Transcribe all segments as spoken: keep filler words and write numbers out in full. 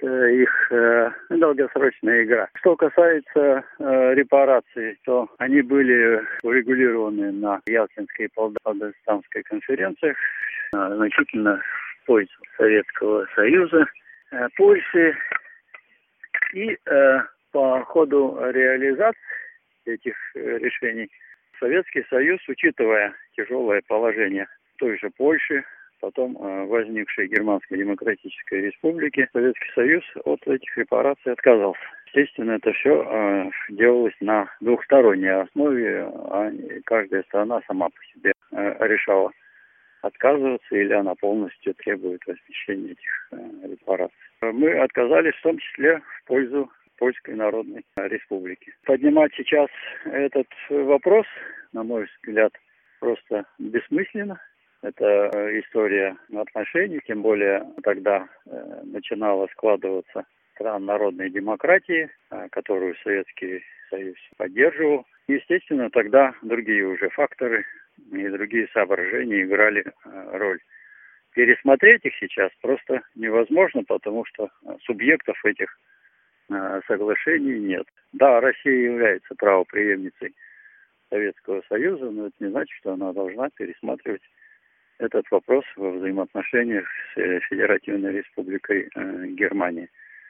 это их э, долгосрочная игра. Что касается э, репараций, то они были урегулированы на Ялтинской и Полтавской конференциях э, значительно в пользу Советского Союза, э, Польши. И э, по ходу реализации этих э, решений Советский Союз, учитывая тяжелое положение той же Польши, потом э, возникшей Германской Демократической Республики, Советский Союз от этих репараций отказался. Естественно, это все э, делалось на двухсторонней основе, а каждая страна сама по себе э, решала отказываться или она полностью требует возмещения этих э, репараций. Мы отказались в том числе в пользу Польской Народной Республики. Поднимать сейчас этот вопрос, на мой взгляд, просто бессмысленно. Это история отношений, тем более тогда э, начинала складываться страна народной демократии, э, которую Советский Союз поддерживал. Естественно, тогда другие уже факторы и другие соображения играли э, роль. Пересмотреть их сейчас просто невозможно, потому что субъектов этих э, соглашений нет. Да, Россия является правопреемницей Советского Союза, но это не значит, что она должна пересматривать этот вопрос во взаимоотношениях с Федеративной Республикой э, Германия.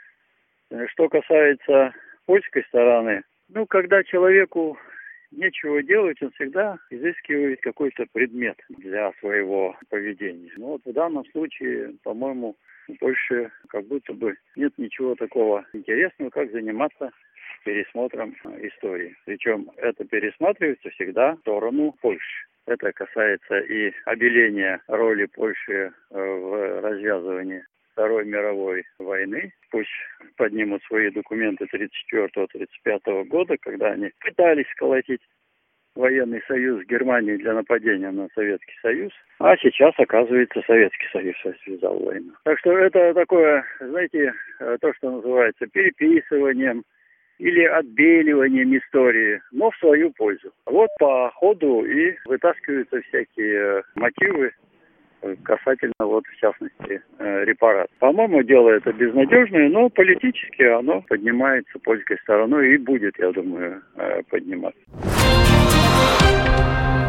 Что касается польской стороны, ну, когда человеку нечего делать, он всегда изыскивает какой-то предмет для своего поведения. Но вот в данном случае, по-моему, больше как будто бы нет ничего такого интересного, как заниматься пересмотром истории. Причем это пересматривается всегда в сторону Польши. Это касается и обеления роли Польши в развязывании Второй мировой войны. Пусть поднимут свои документы тридцать четвёртого — тридцать пятого года, когда они пытались сколотить военный союз Германии для нападения на Советский Союз, а сейчас, оказывается, Советский Союз развязал войну. Так что это такое, знаете, то, что называется переписыванием или отбеливанием истории, но в свою пользу. Вот по ходу и вытаскиваются всякие мотивы касательно, вот в частности, репараций. По-моему, дело это безнадежное, но политически оно поднимается польской стороной и будет, я думаю, подниматься.